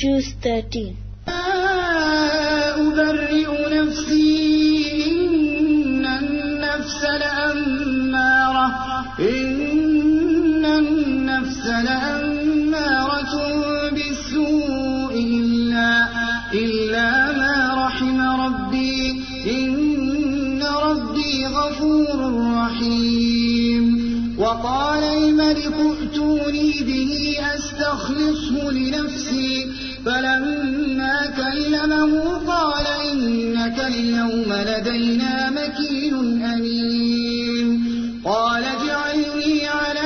Juice 13. أبرئ نفسي إن النفس لأمارة بالسوء إلا ما رحم ربي إن ربي غفور رحيم وقال الملك ائتوني به أستخلصه لنفسي فلما كلمه قال إنك اليوم لدينا مكين أمين قال اجعلني على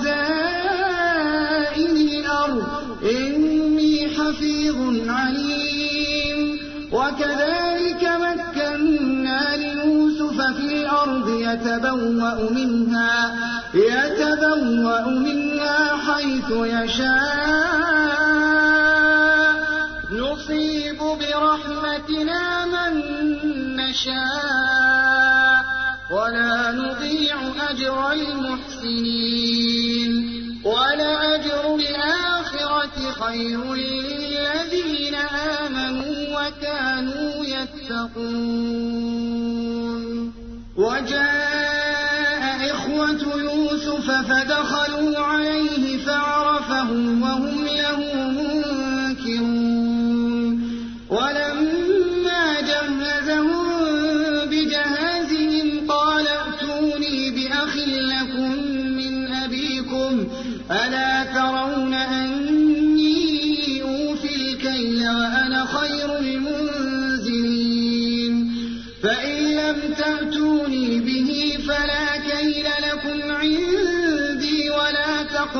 خزائن الأرض إني حفيظ عليم وكذلك مكنا ليوسف في الأرض يتبوأ منها حيث يشاء نصيب برحمتنا من نشاء ولا نضيع أجر المحسنين ولأجر الآخرة خير للذين آمنوا وكانوا يتقون وجاء إخوة يوسف فدخلوا عليه فعرفهم وهم له منكرون ولما جهزهم بجهازهم قال ائتوني بأخ لكم من أبيكم ألا ترون أني أوفي الكيل وأنا خير المنزلين فإن لم تأتوني به فلا كيل لكم عندي ولا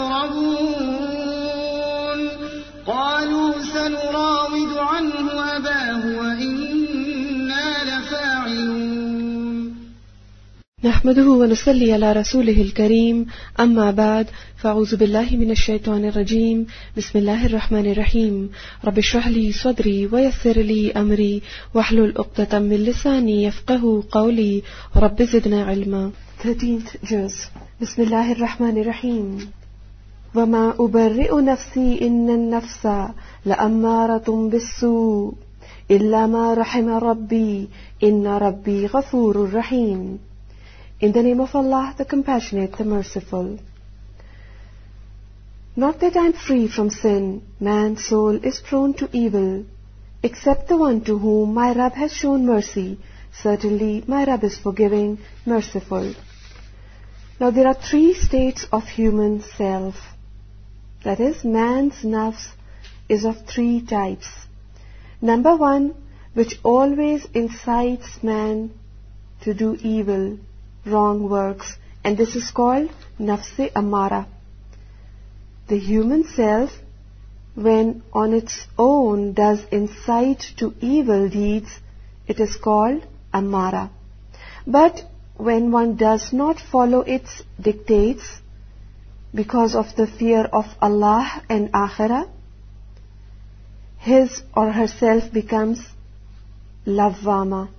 تقربون قالوا سنراود عنه أباه وإنا لفاعلون نحمده ونصلي على رسوله الكريم أما بعد فأعوذ بالله من الشيطان الرجيم بسم الله الرحمن الرحيم رب اشرح لي صدري ويسر لي أمري واحلل عقدة من لساني يفقه قولي رب زدنا علما. 13th juz. بسم الله الرحمن الرحيم وما أبرئ نفسي إن النفس لأمارة بالسوء إلا ما رحم ربي إن ربي غفور رحيم. In the name of Allah, the Compassionate, the Merciful. Not that I am free from sin, man's soul is prone to evil, except the one to whom my Rabb has shown mercy. Certainly my Rabb is forgiving, merciful. Now there are three states of human self. That is, man's nafs is of three types. Number one, which always incites man to do evil, wrong works, and this is called nafs-e ammara. The human self, when on its own does incite to evil deeds, it is called ammara. But when one does not follow its dictates because of the fear of Allah and Akhirah, his or herself becomes lawwama.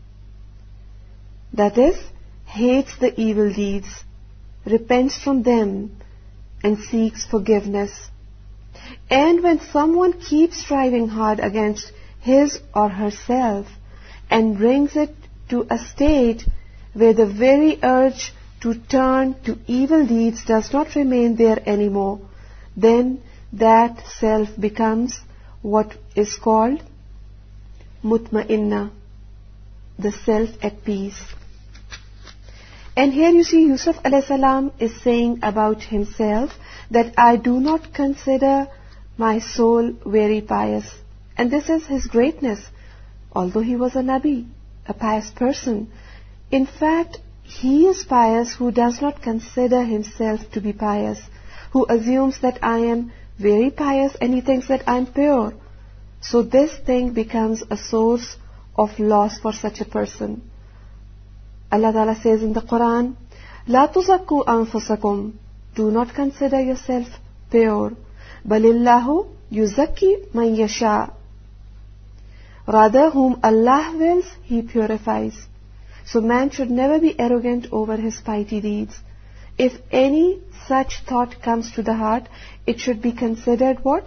That is, hates the evil deeds, repents from them, and seeks forgiveness. And when someone keeps striving hard against his or herself and brings it to a state where the very urge to turn to evil deeds does not remain there anymore, then that self becomes what is called mutma'inna, the self at peace. And here you see Yusuf alayhi salam is saying about himself that I do not consider my soul very pious. And this is his greatness. Although he was a Nabi, a pious person, in fact, he is pious who does not consider himself to be pious, who assumes that I am very pious and he thinks that I am pure. So this thing becomes a source of loss for such a person. Allah Ta'ala says in the Quran, لا تزكوا أنفسكم, do not consider yourself pure, بل الله يزكي من يشاء, rather whom Allah wills, He purifies. So man should never be arrogant over his piety deeds. If any such thought comes to the heart, it should be considered what?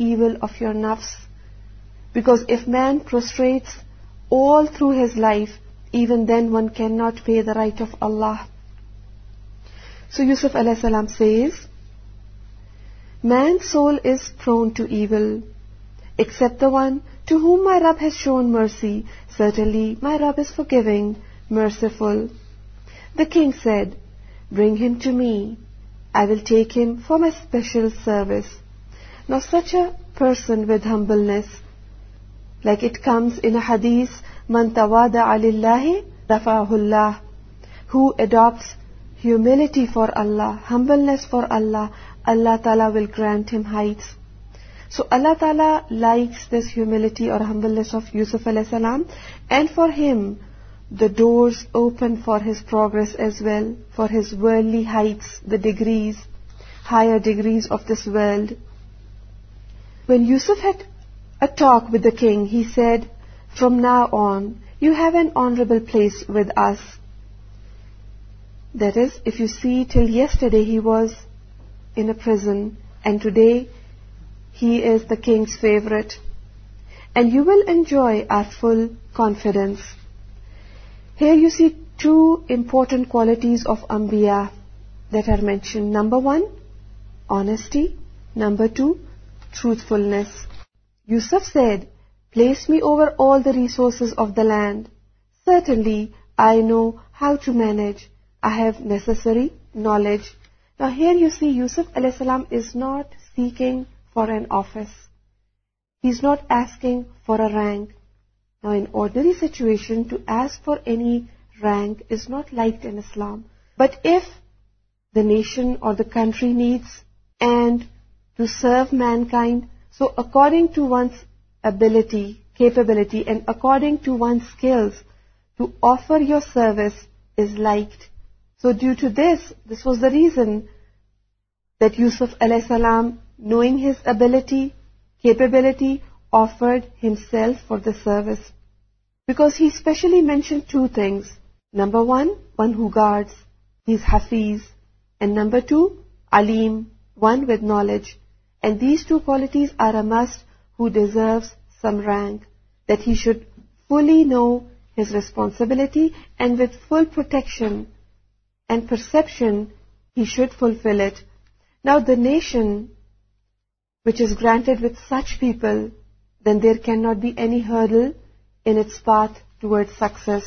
evil of your nafs. Because if man prostrates all through his life, even then one cannot pay the right of Allah. So Yusuf alayhi salam says, man's soul is prone to evil, except the one to whom my Rabb has shown mercy. Certainly my Rabb is forgiving, merciful. The king said, bring him to me. I will take him for my special service. Now such a person with humbleness, like it comes in a hadith, man tawada'a lillahi rafa'ahullah, who adopts humility for Allah, humbleness for Allah, Allah Ta'ala will grant him heights. So Allah Ta'ala likes this humility or humbleness of Yusuf alayhi salam, and for him the doors open for his progress as well, for his worldly heights, the degrees, higher degrees of this world. When Yusuf had a talk with the king, he said, from now on, you have an honorable place with us. That is, if you see, till yesterday he was in a prison, and today he is the king's favorite. And you will enjoy our full confidence. Here you see two important qualities of Anbiya that are mentioned. Number one, honesty. Number two, truthfulness. Yusuf said, place me over all the resources of the land. Certainly, I know how to manage. I have necessary knowledge. Now here you see Yusuf alayhi salam is not seeking for an office. He is not asking for a rank. Now in ordinary situation, to ask for any rank is not liked in Islam. But if the nation or the country needs and to serve mankind, so according to one's ability, capability, and according to one's skills, to offer your service is liked. So due to this was the reason that Yusuf alayhi salam, knowing his ability, capability, offered himself for the service. Because he specially mentioned two things. Number one who guards, he is Hafiz. And number two, Alim, one with knowledge. And these two qualities are a must who deserves some rank, that he should fully know his responsibility and with full protection and perception he should fulfill it. Now the nation which is granted with such people, then there cannot be any hurdle in its path towards success.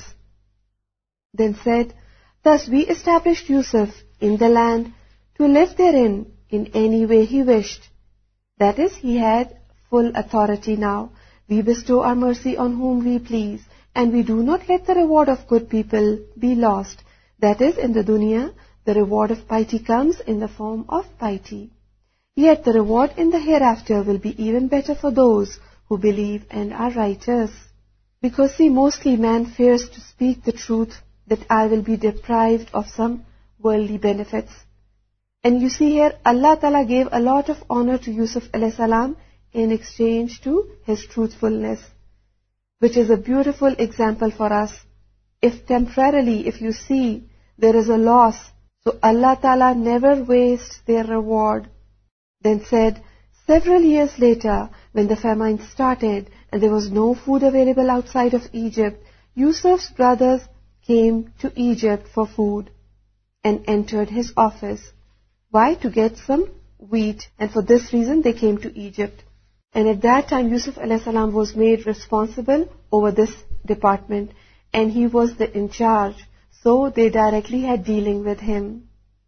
Then said, thus we established Yusuf in the land to live therein in any way he wished. That is, he had full authority now. We bestow our mercy on whom we please, and we do not let the reward of good people be lost. That is, in the dunya, the reward of piety comes in the form of piety. Yet the reward in the hereafter will be even better for those who believe and are righteous. Because see, mostly man fears to speak the truth, that I will be deprived of some worldly benefits. And you see here, Allah Ta'ala gave a lot of honor to Yusuf alayhi salam in exchange to his truthfulness, which is a beautiful example for us. If temporarily, if you see there is a loss, so Allah Ta'ala never wastes their reward. Then said, several years later, when the famine started and there was no food available outside of Egypt, Yusuf's brothers came to Egypt for food and entered his office. Why? To get some wheat, and for this reason they came to Egypt. And at that time Yusuf alayhi salam was made responsible over this department, and he was the in charge, so they directly had dealing with him.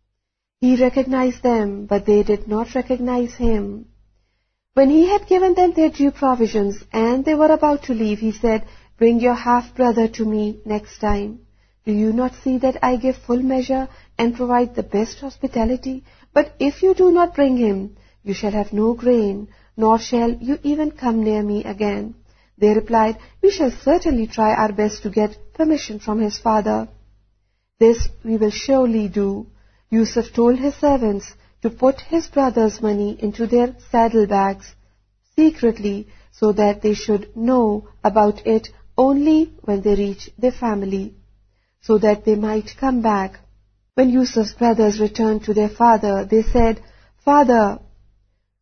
He recognized them, but they did not recognize him. When he had given them their due provisions and they were about to leave, he said, bring your half-brother to me next time. Do you not see that I give full measure and provide the best hospitality? But if you do not bring him, you shall have no grain, nor shall you even come near me again. They replied, we shall certainly try our best to get permission from his father. This we will surely do. Yusuf told his servants to put his brother's money into their saddlebags secretly, so that they should know about it only when they reach their family, so that they might come back. When Yusuf's brothers returned to their father, they said, Father,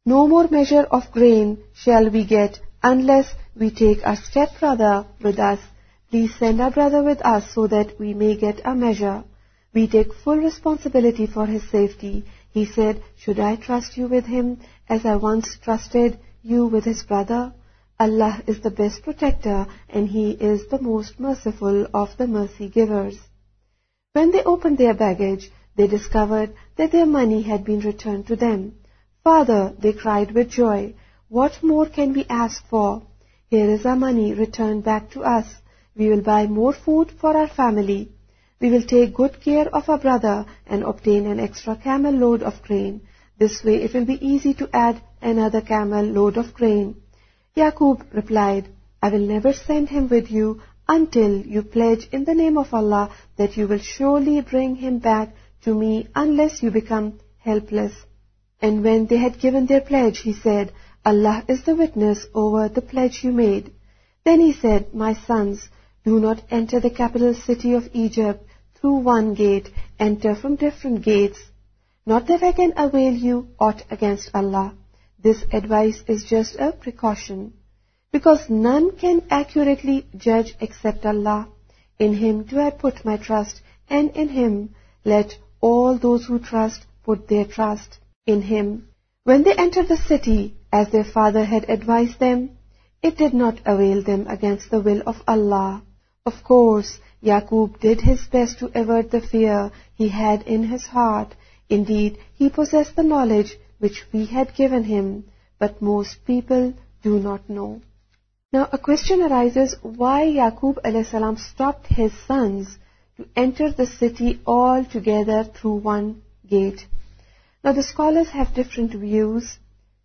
No more measure of grain shall we get unless we take our stepbrother with us. Please send our brother with us so that we may get a measure. We take full responsibility for his safety. He said, should I trust you with him as I once trusted you with his brother? Allah is the best protector and He is the most merciful of the mercy givers. When they opened their baggage, they discovered that their money had been returned to them. Father, they cried with joy, what more can we ask for? Here is our money returned back to us. We will buy more food for our family. We will take good care of our brother and obtain an extra camel load of grain. This way it will be easy to add another camel load of grain. Yaqub replied, I will never send him with you until you pledge in the name of Allah that you will surely bring him back to me unless you become helpless. And when they had given their pledge, he said, Allah is the witness over the pledge you made. Then he said, my sons, do not enter the capital city of Egypt through one gate, enter from different gates. Not that I can avail you aught against Allah. This advice is just a precaution, because none can accurately judge except Allah. In Him do I put my trust, and in Him let all those who trust put their trust in Him. When they entered the city, as their father had advised them, it did not avail them against the will of Allah. Of course, Yaqub did his best to avert the fear he had in his heart. Indeed, he possessed the knowledge which we had given him, but most people do not know. Now a question arises why Yaqub a.s. stopped his sons to enter the city all together through one gate. Now the scholars have different views.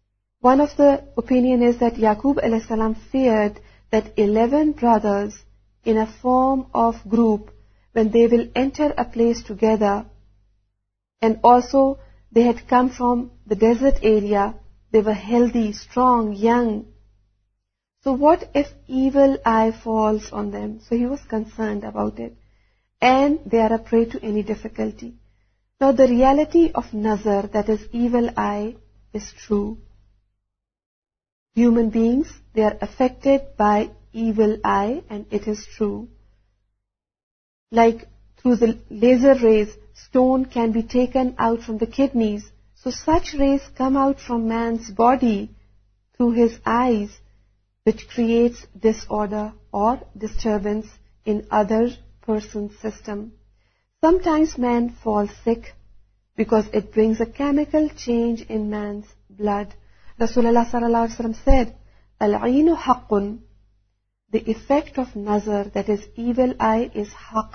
One of the opinion is that Yaqub a.s. feared that 11 brothers in a form of group, when they will enter a place together, and also they had come from the desert area, they were healthy, strong, young. So what if evil eye falls on them? So he was concerned about it. And they are a prey to any difficulty. Now the reality of nazar, that is evil eye, is true. Human beings, they are affected by evil eye, and it is true. Like through the laser rays, stone can be taken out from the kidneys. So such rays come out from man's body through his eyes, which creates disorder or disturbance in other person's system. Sometimes man falls sick because it brings a chemical change in man's blood. Rasulullah sallallahu alaihi wasallam said, Al-ainu haqqun. The effect of nazar, that is evil eye, is haqq.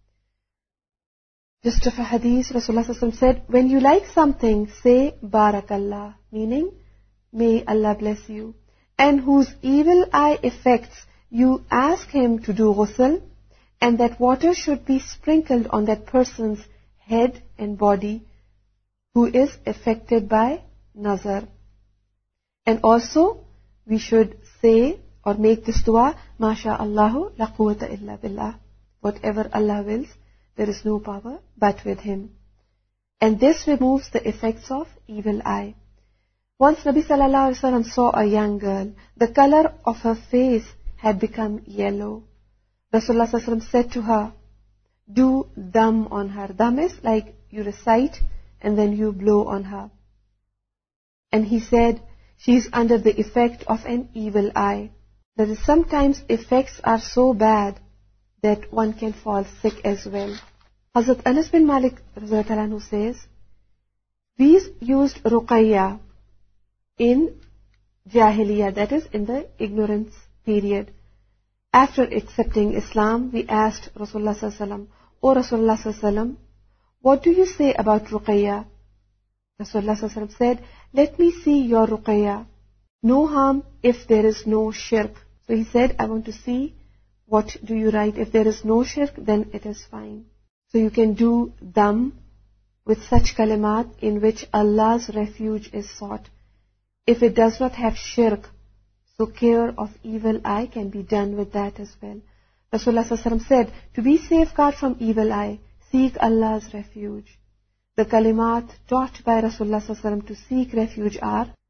Just of a hadith, Rasulullah sallallahu alaihi wasallam said, when you like something, say barakallah, meaning may Allah bless you. And whose evil eye affects, you ask him to do ghusl, and that water should be sprinkled on that person's head and body who is affected by nazar. And also, we should say or make this dua, Masha Allahu la quwwata illa billah. Whatever Allah wills, there is no power but with Him. And this removes the effects of evil eye. Once Nabi sallallahu alaihi wasallam saw a young girl. The color of her face had become yellow. Rasulullah sallallahu alaihi wasallam said to her, do dam on her. Dam is like you recite and then you blow on her. And he said, she is under the effect of an evil eye. That is, sometimes effects are so bad that one can fall sick as well. Hazrat Anas bin Malik says, we used ruqayya in Jahiliyyah, that is in the ignorance period. After accepting Islam, we asked Rasulullah sallallahu alaihi wasallam, O Rasulullah sallallahu alaihi wasallam, what do you say about ruqayya? Rasulullah sallallahu alaihi wasallam said, let me see your ruqayya. No harm if there is no shirk. So he said, I want to see what do you write. If there is no shirk, then it is fine. So you can do dam with such kalimat in which Allah's refuge is sought. If it does not have shirk, so care of evil eye can be done with that as well. Rasulullah sallallahu alaihi wasallam said, to be safeguard from evil eye, seek Allah's refuge. The kalimat taught by Rasulullah sallallahu alaihi wasallam to seek refuge are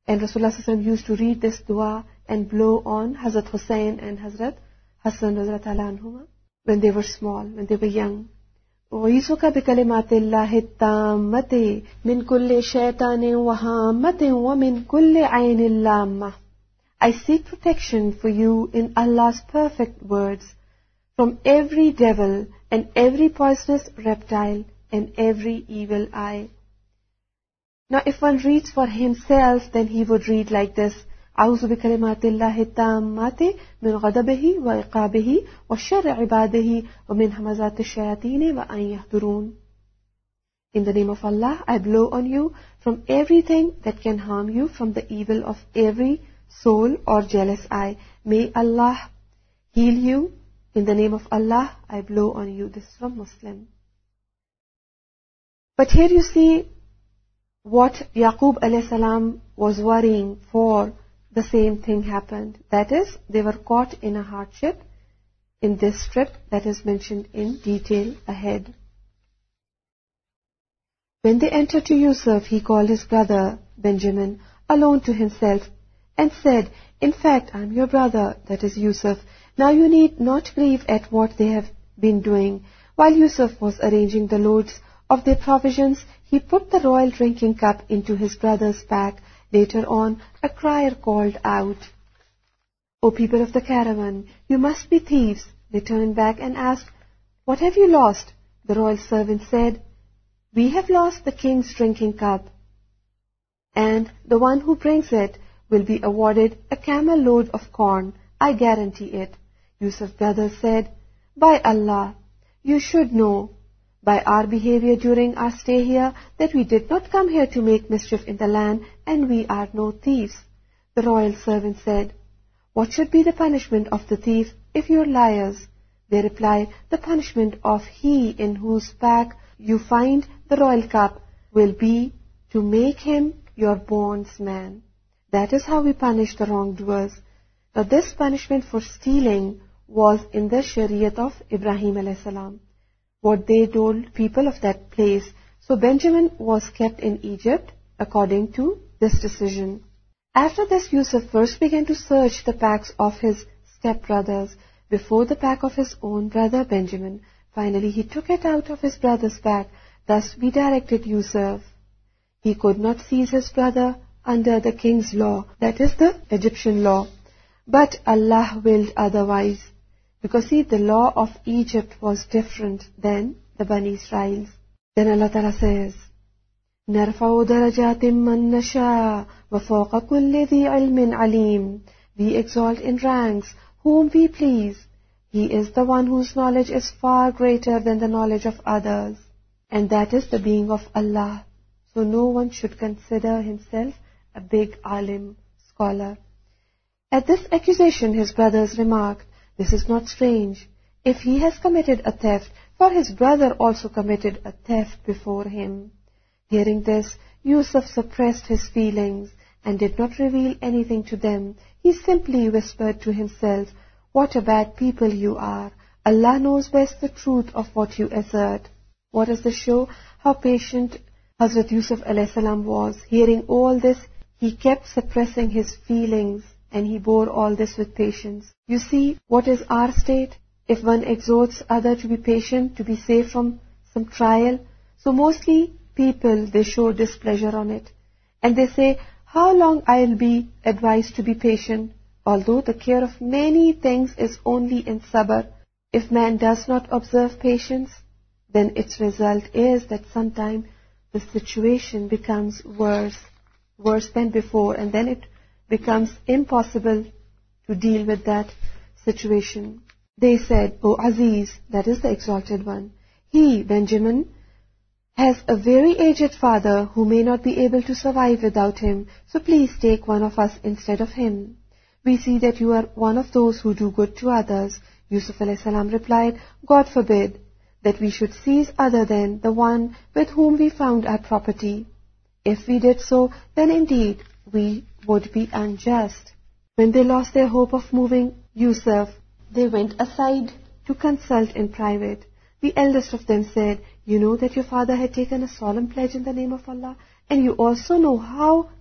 And Rasulullah ﷺ used to read this dua and blow on Hazrat Hussain and Hazrat Hassan anhuma when they were small, when they were young. وَيِسُكَ بِكَلِمَاتِ اللَّهِ التَّامَّةِ مِنْ كُلِّ شَيْطَانٍ وَهَامَّةٍ وَمِنْ كُلِّ عَيْنٍ لَامَّةٍ. I seek protection for you in Allah's perfect words from every devil and every poisonous reptile and every evil eye. Now if one reads for himself, then he would read like this: أعوذ بكلمات الله التامات من غضبه وعقابه وشر عباده ومن همزات الشياطين وأن يحضرون. In the name of Allah, I blow on you from everything that can harm you, from the evil of every soul or jealous eye. May Allah heal you. In the name of Allah, I blow on you. This is from Muslim. But here you see what Yaqub alayhi salam was worrying for. The same thing happened. That is, they were caught in a hardship in this trip that is mentioned in detail ahead. When they entered to Yusuf, he called his brother Benjamin alone to himself and said, in fact, I am your brother, that is Yusuf. Now you need not grieve at what they have been doing. While Yusuf was arranging the loads of their provisions, he put the royal drinking cup into his brother's pack. Later on, a crier called out, O people of the caravan, you must be thieves. They turned back and asked, what have you lost? The royal servant said, we have lost the king's drinking cup, and the one who brings it will be awarded a camel load of corn. I guarantee it. Yusuf's brother said, by Allah, you should know by our behavior during our stay here that we did not come here to make mischief in the land, and we are no thieves. The royal servant said, what should be the punishment of the thief if you are liars? They replied, the punishment of he in whose pack you find the royal cup will be to make him your bondsman. That is how we punish the wrongdoers. Now this punishment for stealing was in the Shariat of Ibrahim alayhi salam, what they told people of that place. So Benjamin was kept in Egypt according to this decision. After this, Yusuf first began to search the packs of his stepbrothers before the pack of his own brother Benjamin. Finally, he took it out of his brother's pack. Thus we directed Yusuf. He could not seize his brother under the king's law, that is the Egyptian law. But Allah willed otherwise. Because see, the law of Egypt was different than the Bani Israel's. Then Allah Ta'ala says, نَرْفَعُ دَرَجَاتٍ مَّن نَّشَاءُ وَفَوْقَ كُلِّ ذِي عِلْمٍ عَلِيمٍ. We exalt in ranks whom we please. He is the one whose knowledge is far greater than the knowledge of others. And that is the being of Allah. So no one should consider himself a big alim, scholar. At this accusation, his brothers remarked, this is not strange. If he has committed a theft, for his brother also committed a theft before him. Hearing this, Yusuf suppressed his feelings and did not reveal anything to them. He simply whispered to himself, what a bad people you are. Allah knows best the truth of what you assert. What does this show? How patient Hazrat Yusuf alayhi salam was. Hearing all this, he kept suppressing his feelings, and he bore all this with patience. You see, what is our state? If one exhorts other to be patient, to be safe from some trial, so mostly people, they show displeasure on it. And they say, how long I'll be advised to be patient? Although the care of many things is only in sabr, if man does not observe patience, then its result is that sometime the situation becomes worse than before, and then it becomes impossible to deal with that situation. They said, O Aziz, that is the exalted one, he, Benjamin, has a very aged father who may not be able to survive without him, so please take one of us instead of him. We see that you are one of those who do good to others. Yusuf alayhi salam replied, God forbid that we should seize other than the one with whom we found our property. If we did so, then indeed we would be unjust. When they lost their hope of moving Yusuf, they went aside to consult in private. The eldest of them said, you know that your father had taken a solemn pledge in the name of Allah, and you also know how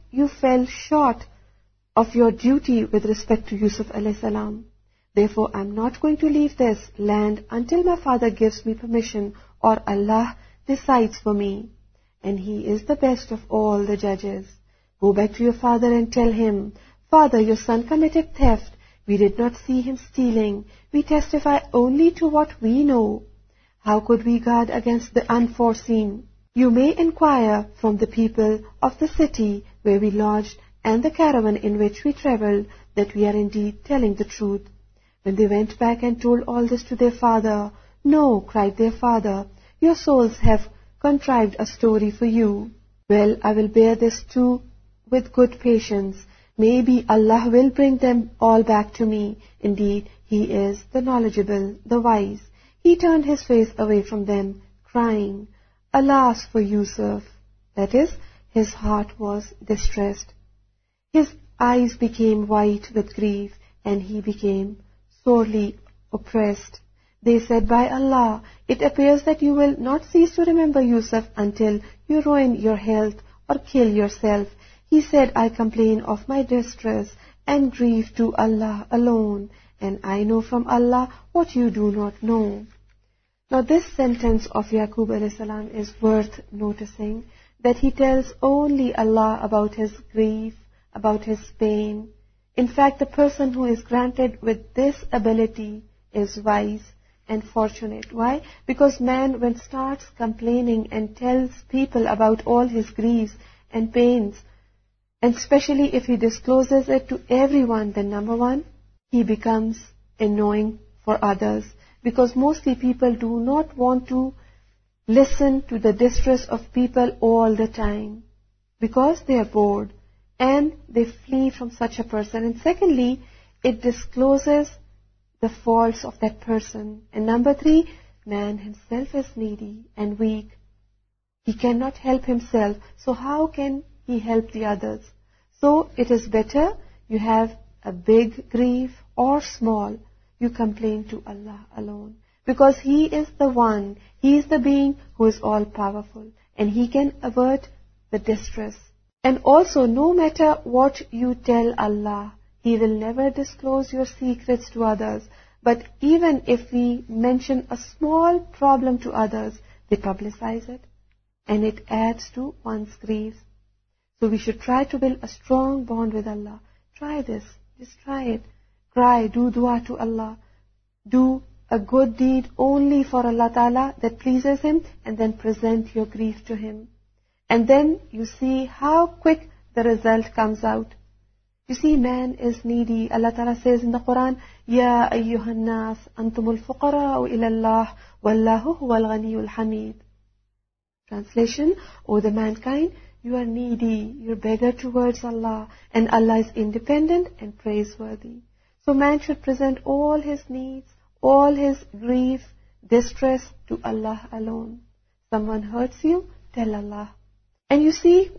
you fell short of your duty with respect to Yusuf alayhi salam. Therefore, I am not going to leave this land until my father gives me permission or Allah decides for me. And he is the best of all the judges. Go back to your father and tell him, Father, your son committed theft. We did not see him stealing. We testify only to what we know. How could we guard against the unforeseen? You may inquire from the people of the city where we lodged and the caravan in which we travelled that we are indeed telling the truth. When they went back and told all this to their father, No, cried their father, your souls have contrived a story for you. Well, I will bear this too with good patience. Maybe Allah will bring them all back to me. Indeed, He is the knowledgeable, the wise. He turned his face away from them, crying, Alas for Yusuf! That is, his heart was distressed. His eyes became white with grief, and he became sorely oppressed. They said, By Allah, it appears that you will not cease to remember Yusuf until you ruin your health or kill yourself. He said, I complain of my distress and grief to Allah alone, and I know from Allah what you do not know. Now this sentence of Yaqub alayhi salam is worth noticing, that he tells only Allah about his grief, about his pain. In fact, the person who is granted with this ability is wise and fortunate. Why? Because man, when starts complaining and tells people about all his griefs and pains, and especially if he discloses it to everyone, then number one, he becomes annoying for others. Because mostly people do not want to listen to the distress of people all the time. Because they are bored and they flee from such a person. And secondly, it discloses the faults of that person. And number three, man himself is needy and weak. He cannot help himself. So how can he help the others? So it is better you have a big grief or small, you complain to Allah alone. Because He is the one, He is the being who is all powerful. And He can avert the distress. And also, no matter what you tell Allah, He will never disclose your secrets to others. But even if we mention a small problem to others, they publicize it. And it adds to one's grief. So we should try to build a strong bond with Allah. Try this. Just try it. Cry, do dua to Allah. Do a good deed only for Allah Ta'ala that pleases Him, and then present your grief to Him. And then you see how quick the result comes out. You see, man is needy. Allah Ta'ala says in the Quran, Ya ayyuhan nas, antumul fuqara'u ila Allah, wallahu huwal ghaniyul hamid. Translation, O the mankind, you are needy, you're beggar towards Allah, and Allah is independent and praiseworthy. So man should present all his needs, all his grief, distress to Allah alone. Someone hurts you, tell Allah. And you see,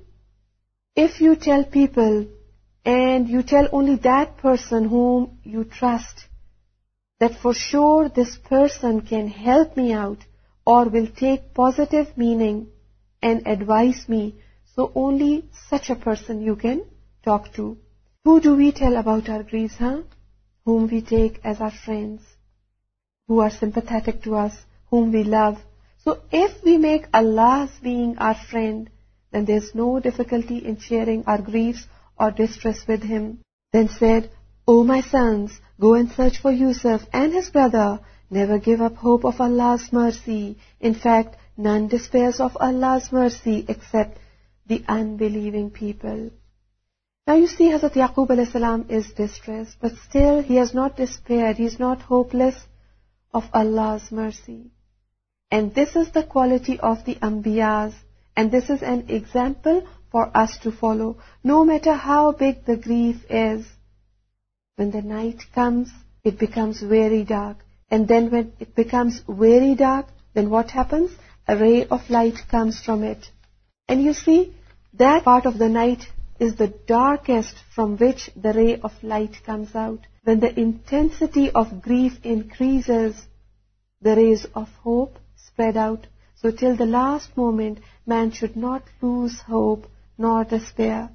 if you tell people, and you tell only that person whom you trust, that for sure this person can help me out, or will take positive meaning and advise me, so only such a person you can talk to. Who do we tell about our griefs, Whom we take as our friends, who are sympathetic to us, whom we love. So if we make Allah's being our friend, then there's no difficulty in sharing our griefs or distress with Him. Then said, O my sons, go and search for Yusuf and his brother. Never give up hope of Allah's mercy. In fact, none despairs of Allah's mercy except the unbelieving people. Now you see, Hazrat Yaqub alayhi salam is distressed, but still he has not despaired, he is not hopeless of Allah's mercy. And this is the quality of the Anbiyas, and this is an example for us to follow. No matter how big the grief is, when the night comes, it becomes very dark. And then when it becomes very dark, then what happens? A ray of light comes from it. And you see, that part of the night is the darkest from which the ray of light comes out. When the intensity of grief increases, the rays of hope spread out. So till the last moment, man should not lose hope nor despair.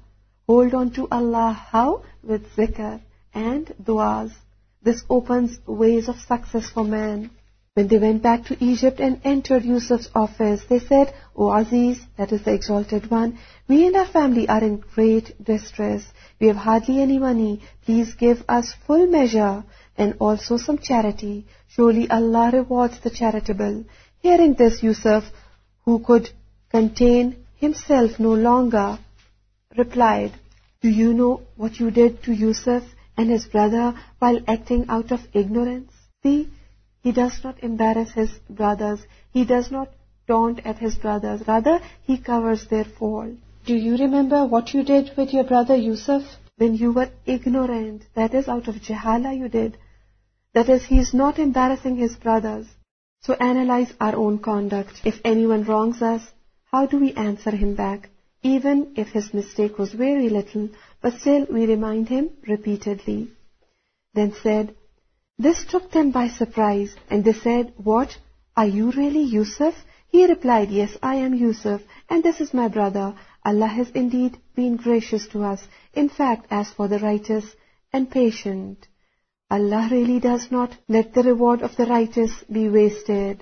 hold on to Allah. How? With zikr and du'as. This opens ways of success for man. When they went back to Egypt and entered Yusuf's office, they said, O Aziz, that is the Exalted One, we and our family are in great distress. We have hardly any money. Please give us full measure and also some charity. Surely Allah rewards the charitable. Hearing this, Yusuf, who could contain himself no longer, replied, Do you know what you did to Yusuf and his brother while acting out of ignorance? See, he does not embarrass his brothers. He does not taunt at his brothers. Rather, he covers their fault. Do you remember what you did with your brother Yusuf when you were ignorant? That is, out of jahala you did. That is, he is not embarrassing his brothers. So analyze our own conduct. If anyone wrongs us, how do we answer him back? Even if his mistake was very little, but still we remind him repeatedly. Then said, This took them by surprise, and they said, What? Are you really Yusuf? He replied, Yes, I am Yusuf, and this is my brother. Allah has indeed been gracious to us. In fact, as for the righteous and patient, Allah really does not let the reward of the righteous be wasted.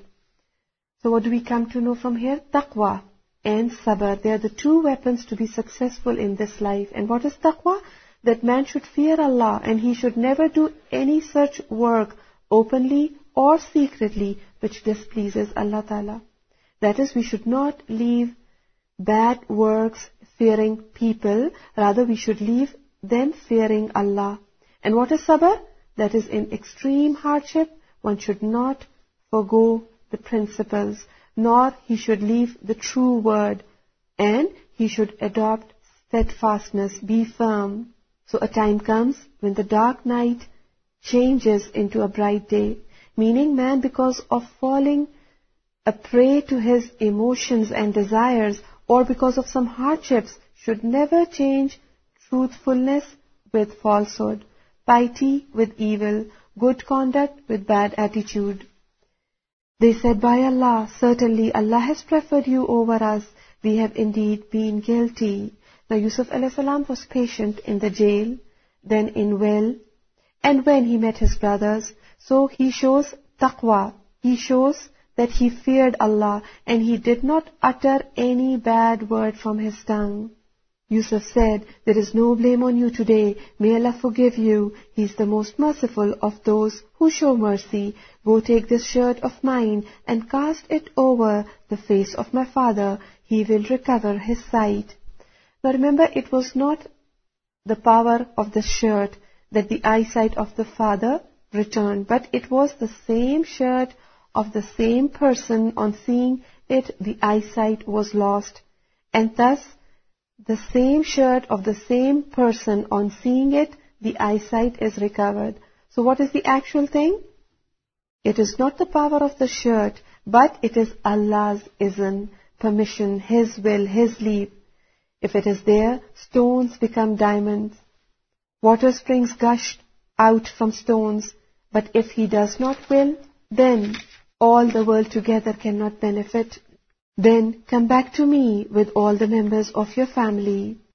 So what do we come to know from here? Taqwa and sabr. They are the two weapons to be successful in this life. And what is taqwa? That man should fear Allah and he should never do any such work openly or secretly which displeases Allah Ta'ala. That is, we should not leave bad works fearing people. Rather, we should leave them fearing Allah. And what is sabr? That is, in extreme hardship, one should not forgo the principles, nor he should leave the true word, and he should adopt steadfastness, be firm. So a time comes when the dark night changes into a bright day, meaning man, because of falling a prey to his emotions and desires, or because of some hardships, should never change truthfulness with falsehood, piety with evil, good conduct with bad attitude. They said, By Allah, certainly Allah has preferred you over us. We have indeed been guilty. Now Yusuf a.s. was patient in the jail, then in well, and when he met his brothers, so he shows taqwa. He shows that he feared Allah, and he did not utter any bad word from his tongue. Yusuf said, There is no blame on you today. May Allah forgive you. He is the most merciful of those who show mercy. Go take this shirt of mine and cast it over the face of my father. He will recover his sight. Now remember, it was not the power of the shirt that the eyesight of the father returned, but it was the same shirt of the same person. On seeing it, the eyesight was lost. And thus, the same shirt of the same person, on seeing it, the eyesight is recovered. So what is the actual thing? It is not the power of the shirt, but it is Allah's izn, permission, His will, His leave. If it is there, stones become diamonds. Water springs gush out from stones. But if He does not will, then all the world together cannot benefit. Then come back to me with all the members of your family.